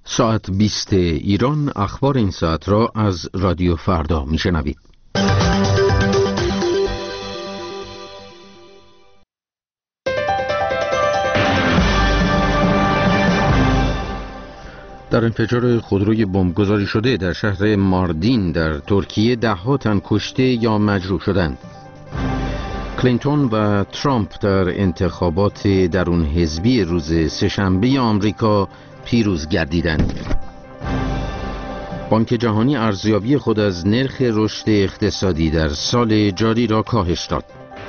ساعت 20 ایران اخبار این ساعت را از رادیو فردا میشنوید. در انفجار خودروی بمبگذاری شده در شهر ماردین در ترکیه 10 تن کشته یا مجروح شدند. کلینتون و ترامپ در انتخابات درون حزبی روز سه‌شنبه آمریکا پیروز گردیدند. بانک جهانی ارزیابی خود از نرخ رشد اقتصادی در سال جاری را کاهش داد.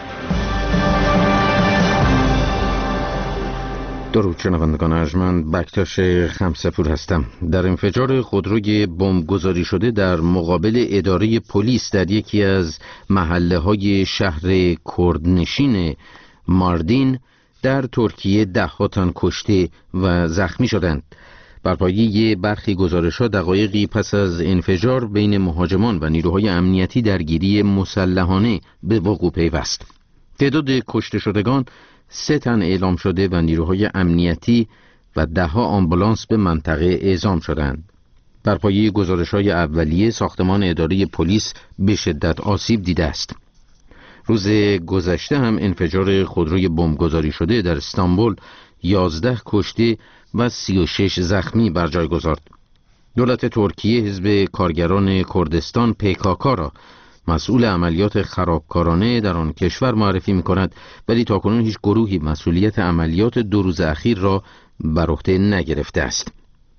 درود شنوندگان ارجمند، بکتاش خمسه‌پور هستم. در انفجار خودروی بمبگذاری شده در مقابل اداره پلیس در یکی از محله‌های شهر کردنشین ماردین در ترکیه 10 تن کشته و زخمی شدند. بر پایه برخی گزارش‌ها دقایقی پس از انفجار بین مهاجمان و نیروهای امنیتی درگیری مسلحانه به وقوع پیوست. تعداد کشته شدگان 3 تن اعلام شده و نیروهای امنیتی و 10 آمبولانس به منطقه اعزام شدند. بر پایه گزارش‌های اولیه ساختمان اداره پلیس به شدت آسیب دیده است. روز گذشته هم انفجار خودروی بمبگذاری شده در استانبول 11 کشته و 36 زخمی بر جای گذارد. دولت ترکیه حزب کارگران کردستان PKK را مسئول عملیات خرابکارانه در آن کشور معرفی می‌کند، ولی تاکنون هیچ گروهی مسئولیت عملیات 2 روز اخیر را بر عهده نگرفته است.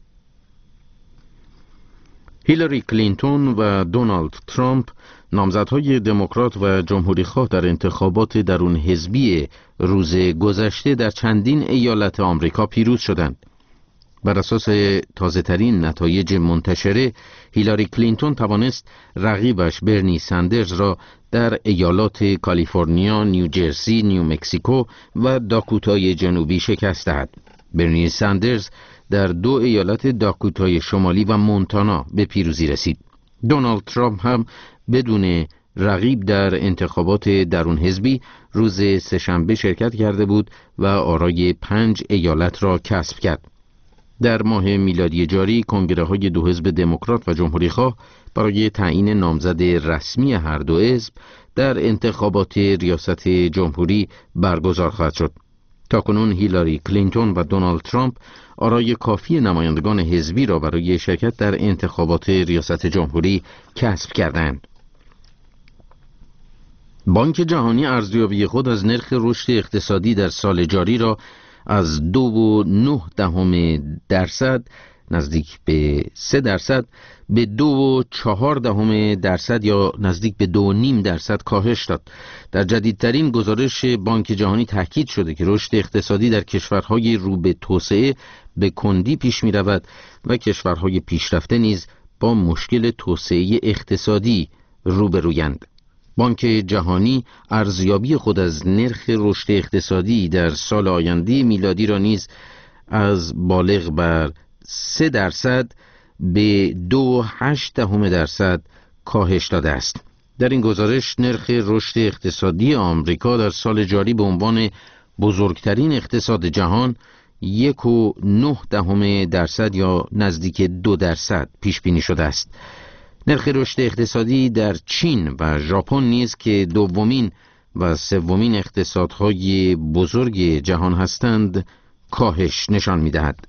هیلاری کلینتون و دونالد ترامپ نامزدهای دموکرات و جمهوری‌خواه در انتخابات درون حزبی روز گذشته در چندین ایالت آمریکا پیروز شدند. بر اساس تازه‌ترین نتایج منتشره، هیلاری کلینتون توانست رقیبش برنی سندرز را در ایالات کالیفرنیا، نیوجرسی، نیومکسیکو و داکوتای جنوبی شکست دهد. برنی سندرز در 2 ایالت داکوتای شمالی و مونتانا به پیروزی رسید. دونالد ترامپ هم بدون رقیب در انتخابات درون حزبی روز سه‌شنبه شرکت کرده بود و آرای 5 ایالت را کسب کرد. در ماه میلادی جاری کنگره‌های 2 حزب دموکرات و جمهوری‌خواه برای تعیین نامزد رسمی هر 2 حزب در انتخابات ریاست جمهوری برگزار خواهد شد. تاکنون هیلاری کلینتون و دونالد ترامپ آرای کافی نمایندگان حزبی را برای شرکت در انتخابات ریاست جمهوری کسب کردند. بانک جهانی ارزیابی خود از نرخ رشد اقتصادی در سال جاری را از 2.9% نزدیک به 3% به 2.4% یا نزدیک به 2.5% کاهش داد. در جدیدترین گزارش بانک جهانی تاکید شده که رشد اقتصادی در کشورهای رو به توسعه به کندی پیش می رود و کشورهای پیشرفته نیز با مشکل توسعه اقتصادی روبرویند. بانک جهانی ارزیابی خود از نرخ رشد اقتصادی در سال آینده میلادی را نیز از بالغ بر 3% به 2.8% کاهش داده است. در این گزارش نرخ رشد اقتصادی آمریکا در سال جاری به عنوان بزرگترین اقتصاد جهان 1.9% یا نزدیک 2% پیش بینی شده است. نرخ رشد اقتصادی در چین و ژاپن نیز که دومین و سومین اقتصادهای بزرگ جهان هستند کاهش نشان می‌دهد.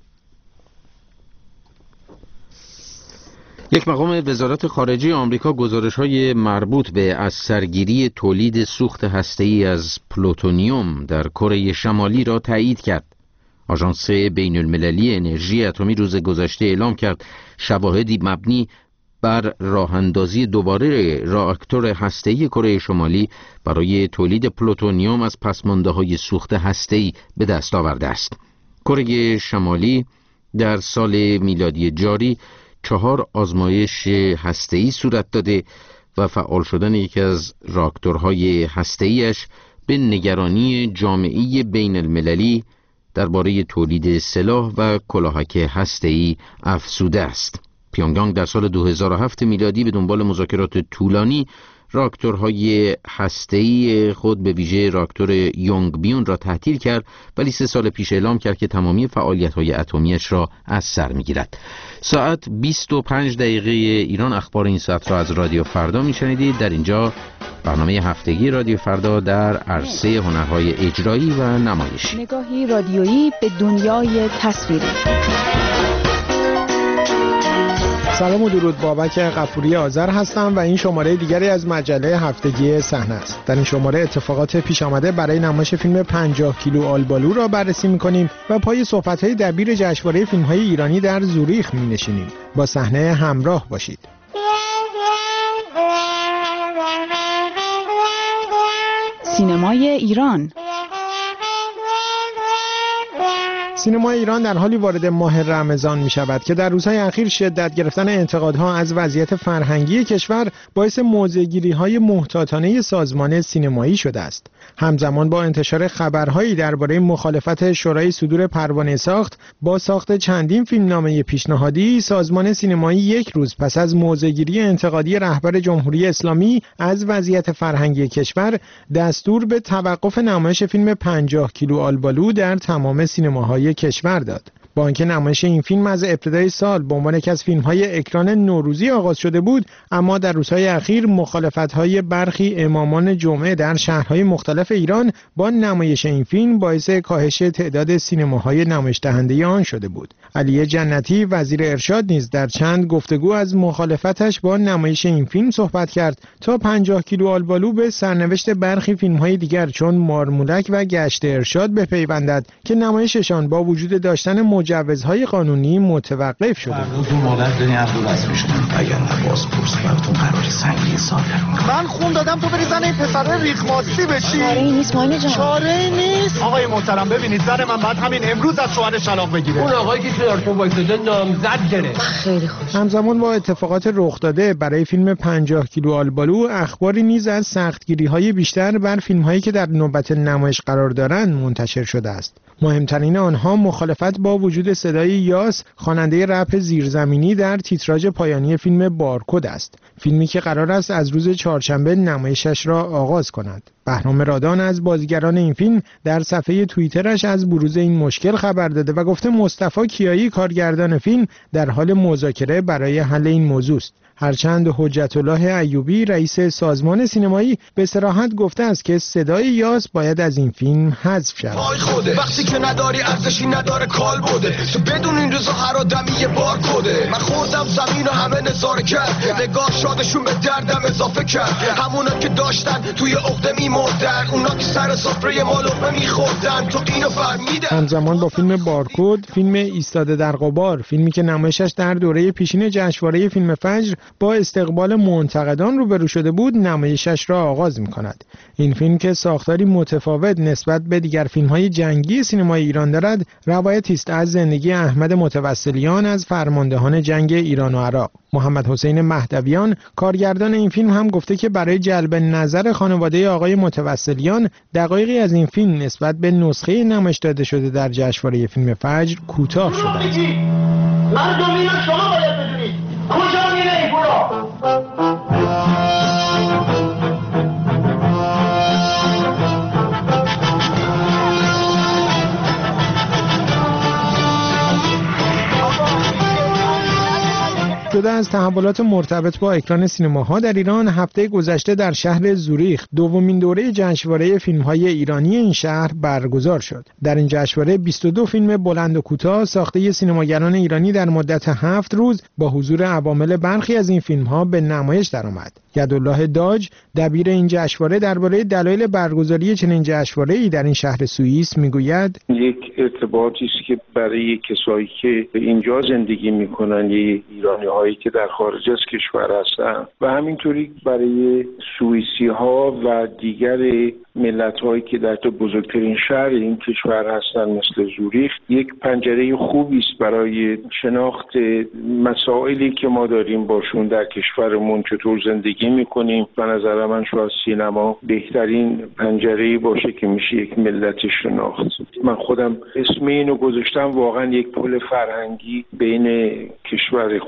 یک مقام وزارت خارجه آمریکا گزارش‌های مربوط به از سرگیری تولید سوخت هسته‌ای از پلوتونیوم در کره شمالی را تایید کرد. آژانس بین‌المللی انرژی اتمی روز گذشته اعلام کرد شواهدی مبنی بر راه اندازی دوباره راکتور هسته‌ای کره شمالی برای تولید پلوتونیوم از پسمانده‌های سوخت هسته‌ای به دست آورده است. کره شمالی در سال میلادی جاری 4 آزمایش هسته‌ای صورت داده و فعال شدن یکی از راکتورهای هسته‌ایش به نگرانی جامعه بین المللی درباره تولید سلاح و کلاهک هسته‌ای افزوده است. پیونگیانگ در سال 2007 میلادی به دنبال مذاکرات طولانی راکتورهای هسته‌ای خود به ویژه راکتور یونگبیون را تعطیل کرد، ولی 3 سال پیش اعلام کرد که تمامی فعالیت‌های اتمیش را از سر می‌گیرد. ساعت 25 دقیقه ایران اخبار این ساعت را از رادیو فردا می‌شنیدید. در اینجا برنامه هفتگی رادیو فردا در عرصه هنرهای اجرایی و نمایشی، نگاهی رادیویی به دنیای تصویری. سلام و درود، بابک غفوری آذر هستم و این شماره دیگری از مجله هفتگی صحنه است. در این شماره اتفاقات پیش آمده برای نمایش فیلم 50 کیلو آلبالو را بررسی می‌کنیم و پای صحبت‌های دبیر جشنواره فیلم‌های ایرانی در زوریخ می‌نشینیم. با صحنه همراه باشید. سینمای ایران. سینمای ایران در حالی وارد ماه رمضان می شود که در روزهای اخیر شدت گرفتن انتقادها از وضعیت فرهنگی کشور باعث موضع‌گیری‌های محتاطانه سازمان سینمایی شده است. همزمان با انتشار خبرهایی درباره مخالفت شورای صدور پروانه ساخت با ساخت چندین فیلمنامه پیشنهادی، سازمان سینمایی یک روز پس از موضع‌گیری انتقادی رهبر جمهوری اسلامی از وضعیت فرهنگی کشور دستور به توقف نمایش فیلم 50 کیلو آلبالو در تمام سینماهای کشور داد. با اینکه نمایش این فیلم از ابتدای سال به عنوان یکی از فیلم‌های اکران نوروزی آغاز شده بود، اما در روزهای اخیر مخالفت‌های برخی امامان جمعه در شهرهای مختلف ایران با نمایش این فیلم باعث کاهش تعداد سینماهای نمایش دهنده آن شده بود. علی جنتی وزیر ارشاد نیز در چند گفتگو از مخالفتش با نمایش این فیلم صحبت کرد تا 50 کیلو آلبالو به سرنوشت برخی فیلم‌های دیگر چون مارمولک و گشت ارشاد بپیوندد که نمایششان با وجود داشتن مجوزهای قانونی متوقف شده. اون مادر دنی از دور از میشدن. اگر نباز پرس براتون قراری سنگین صادر میکنم. من خون دادم تو بری زن این پسر ریخماسی بشی. چاره‌ای نیست ماینه جان. چاره‌ای نیست. آقای محترم ببینید زن من بعد همین امروز از شوهرش طلاق بگیره. اون آقایی که تو وایساده نامزد گرفت. خیلی خوش. همزمان با اتفاقات رخ داده برای فیلم 50 کیلو آلبالو، اخباری نیز از سختگیری‌های بیشتر بر فیلم‌هایی که در نوبت نمایش قرار دارند منتشر شده است. مهمترین آنها مخالفت با وجود صدای یاس، خواننده رپ زیرزمینی در تیتراژ پایانی فیلم بارکد است. فیلمی که قرار است از روز چهارشنبه نمایشش را آغاز کند. بهرام رادان از بازیگران این فیلم در صفحه توییترش از بروز این مشکل خبر داده و گفته مصطفی کیایی کارگردان فیلم در حال مذاکره برای حل این موضوع است. هرچند حجت الله ایوبی رئیس سازمان سینمایی به صراحت گفته است که صدای یاس باید از این فیلم حذف شود. وقتی که نداری ارزشی نداره کال بوده تو بدون این روزا هر آدمی یه بار کده. من خوردم زمین و همه نظاره کرد نگاه شادشون به دردم اضافه کرد. همونا که داشتن توی عقده میمردن، اونا که سر سفره ما لقمه میخوردن تو اینو فهمیدن. همزمان با فیلم بارکد، فیلم ایستاده در غبار، فیلمی که نمایشش در دوره پیشین جشنواره فیلم فجر با استقبال منتقدان روبرو شده بود، نمایشش را آغاز می‌کند. این فیلم که ساختاری متفاوت نسبت به دیگر فیلم‌های جنگی سینمای ایران دارد، روایتی است از زندگی احمد متوسلیان از فرماندهان جنگ ایران و عراق. محمد حسین مهدویان کارگردان این فیلم هم گفته که برای جلب نظر خانواده آقای متوسلیان دقایقی از این فیلم نسبت به نسخه نمایش داده شده در جشنواره فیلم فجر کوتاه شده است. مردم اینا شما باید بدونید کجا میره این پولا. جدا از تحولات مرتبط با اکران سینماها در ایران، هفته گذشته در شهر زوریخ دومین دوره جشنواره فیلم‌های ایرانی این شهر برگزار شد. در این جشنواره 22 فیلم بلند و کوتاه ساخته سینماگران ایرانی در مدت 7 روز با حضور عوامل برخی از این فیلم‌ها به نمایش درآمد. یدالله داج دبیر این جشنواره درباره دلایل برگزاری چنین جشنواره‌ای در این شهر سوئیس میگوید: یک ارتباطی است که برای کسایی که اینجا زندگی میکنن، ایرانی‌هایی که در خارج از کشور هستن و همینطوری برای سوئیسی‌ها و دیگر ملت‌هایی که در تو بزرگترین شهر این کشور هستن مثل زوریخ، یک پنجره خوبی است برای شناخت مسائلی که ما داریم باشون در کشورمون، چطور زندگی میکنیم. به نظر من شاید سینما بهترین پنجره‌ای باشه که میشه یک ملت شناخت. من خودم اسم اینو گذاشتم، واقعا یک پل فرهنگی بین کشور خودم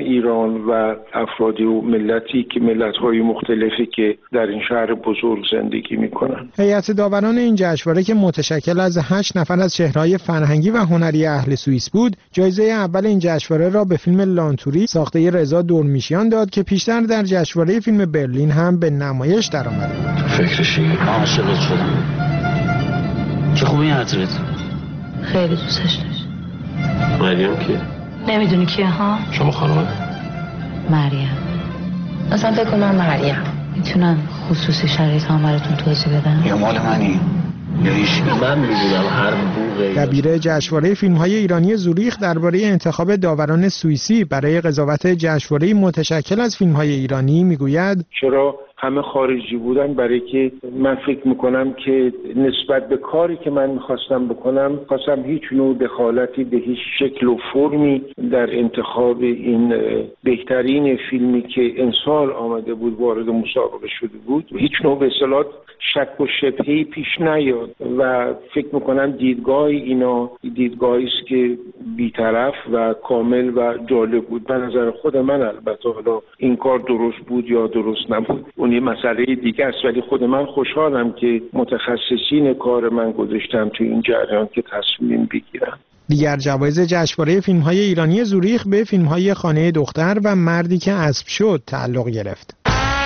ایران و افرادی و ملتی که ملت‌های مختلفی که در این شهر بزرگ زندگی میکنن. هیئت داوران این جشنواره که متشکل از 8 نفر از چهره‌های فرهنگی و هنری اهل سوئیس بود، جایزه اول این جشنواره را به فیلم لانتوری ساخته رضا دورمیشیان داد که پیشتر در جشنواره فیلم برلین هم به نمایش درآمده بود. فکرشی عاشقت شدم. چه خوبی عطرت. خیلی دوستش داشت. مریم کیه؟ نمیدونی کیه ها؟ شما خانومه؟ مریم. اصلا فکر کنم مریم. میتونم خصوصی شرایط هم براتون توضیح بدم؟ یا مال منی؟ یا هیچ؟ من میدونم هر بوقی. دبیر جشنواره فیلم‌های ایرانی زوریخ درباره انتخاب داوران سوئیسی برای قضاوت جشنواره متشکل از فیلم‌های ایرانی میگوید چرا همه خارجی بودن؟ برای که من فکر میکنم که نسبت به کاری که من میخواستم بکنم خواستم هیچ نوع دخالتی به هیچ شکل و فرمی در انتخاب این بهترین فیلمی که امسال آمده بود وارد مسابقه شده بود هیچ نوع به اصطلاح شک و شبهه‌ای پیش نیاد و فکر میکنم دیدگاه اینا دیدگاهی است که بی‌طرف و کامل و جالب بود. به نظر خود من البته حالا این کار درست بود یا درست نبود اون یه مسئله دیگه است، ولی خود من خوشحالم که متخصصین کار من گذاشتم تو این جریان که تصمیم بگیرم. دیگر جوایز جشنواره فیلم‌های ایرانی زوریخ به فیلم‌های خانه دختر و مردی که اسب شد تعلق گرفت.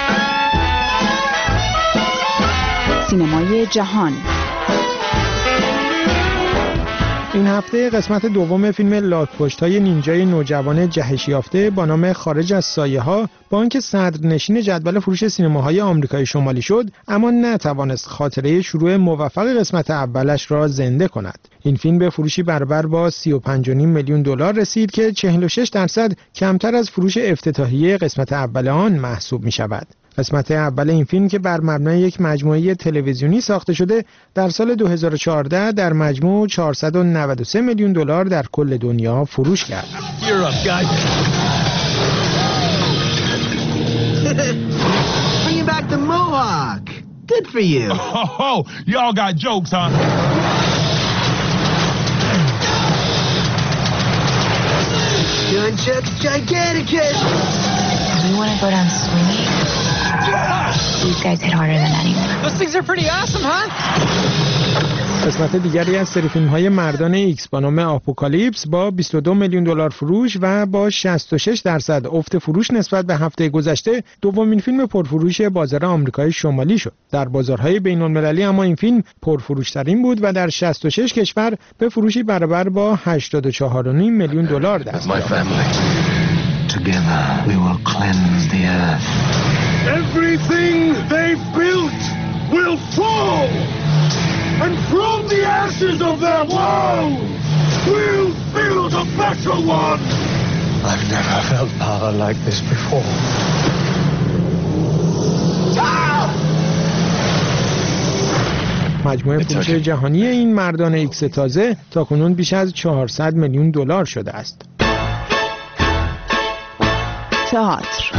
سینمای جهان. این هفته قسمت دوم فیلم لاک‌پشت‌های نینجای نوجوان جهش یافته با نام خارج از سایه‌ها با آنکه صدرنشین جدول فروش سینماهای آمریکای شمالی شد، اما نتوانست خاطره شروع موفق قسمت اولش را زنده کند. این فیلم به فروشی برابر با 35.5 میلیون دلار رسید که 46% کمتر از فروش افتتاحیه قسمت اول آن محسوب می‌شود. قسمت اول این فیلم که بر مبنای یک مجموعه تلویزیونی ساخته شده در سال 2014 در مجموع 493 میلیون دلار در کل دنیا فروش کرد. Bringing back the mohawk. Good for you. Oh, y'all got jokes, huh? Nunchucks Giganticus. We want to go down swinging. These guys hit harder than anyone. Those things are pretty awesome, huh? قسمت دیگری از سری فیلم‌های مردان ایکس با نام آپوکالیپس با 22 میلیون دلار فروش و با 66% افت فروش نسبت به هفته گذشته دومین فیلم پرفروش بازار آمریکای شمالی شد. در بازارهای بین‌المللی اما این فیلم پرفروش‌ترین بود و در 66 کشور به فروشی برابر با 84.5 میلیون دلار دست یافت. Together we will cleanse the earth. Everything they've built will fall. And from the ashes of their walls, we'll build a better one. I've never felt power like this before. مجموع فروش جهانی این مردان ایکس تازه تاکنون بیش از 400 میلیون دلار شده است. تئاتر.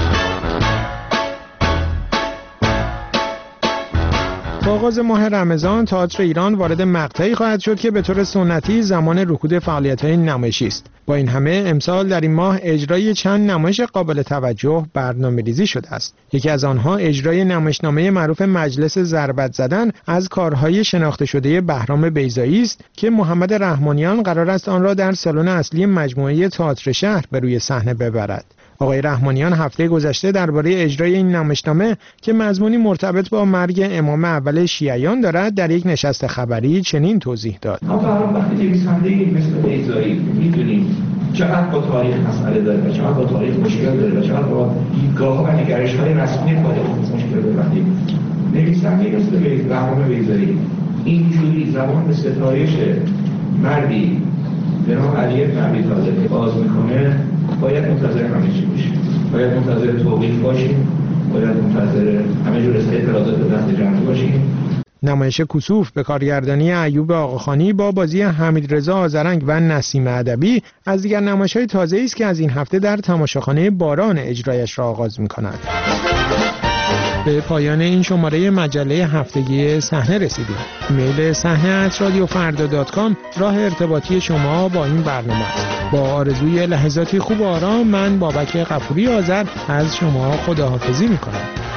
با آغاز ماه رمضان تئاتر ایران وارد مقطعی خواهد شد که به طور سنتی زمان رکود فعالیت‌های نمایشی است. با این همه امسال در این ماه اجرای چند نمایش قابل توجه برنامه‌ریزی شده است. یکی از آنها اجرای نمایشنامه معروف مجلس ضربت زدن از کارهای شناخته شده بهرام بیضایی است که محمد رحمانیان قرار است آن را در سالن اصلی مجموعه تئاتر شهر به روی صحنه ببرد. آقای رحمانیان هفته گذشته درباره اجرای این نمایشنامه که مضمونی مرتبط با مرگ امام اول شیعیان دارد در یک نشست خبری چنین توضیح داد. وقتی نویسنده‌ای مثل بیضایی می‌دونیم چقدر با تاریخ مسئله داره و چقدر با تاریخ مشکل داره و چقدر با دیدگاه‌ها و نگرش‌های رسمی تاریخ مشکل داره. وقتی نویسنده‌ای مثل بهرام بیضایی اینجوری زبان به ستایش مردی به نام علی بن ابی طالب باز میکنه، باید منتظر همه چی باشیم، باید منتظر توقیف باشیم، باید منتظر همه جور اعتراضات به دست جمعی باشیم. نمایش کسوف به کارگردانی ایوب آقاخانی با بازی حمیدرضا آذرنگ و نسیم ادبی از دیگر نمایش‌های تازه‌ای است که از این هفته در تماشاخانه باران اجرایش را آغاز می‌کند. به پایان این شماره مجله هفتگی صحنه رسیدیم. ایمیل صحنه@radiofarda.com راه ارتباطی شما با این برنامه است. با آرزوی لحظاتی خوب و آرام، من بابک غفوری آذر از شما خداحافظی میکنم.